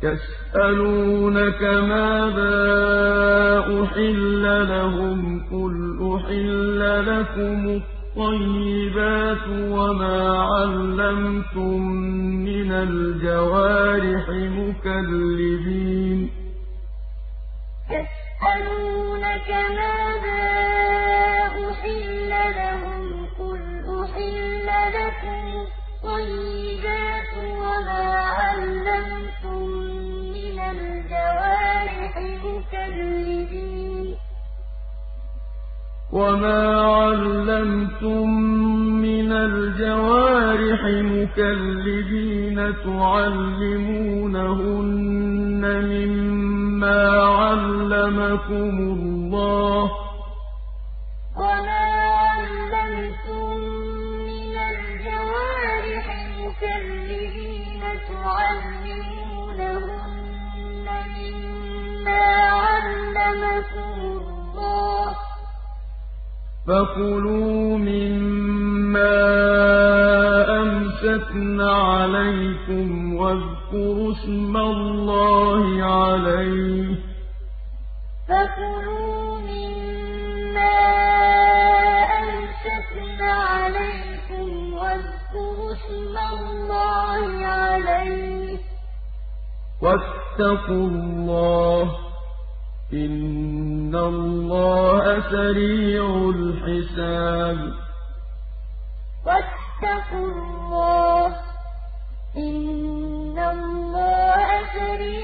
يسألونك ماذا أحل لهم قل أحل لكم الطيبات وما علمتم من الجوارح مكلبين يسألونك ماذا أحل لهم قل أحل لكم الطيبات وما علمتم من الجوارح مكلبين تعلمونهن مما علمكم الله فكلوا مما أمسكن عليكم واذكروا اسم الله عليه واتقوا الله إن الله سريع الحساب واتقوا الله إن الله سريع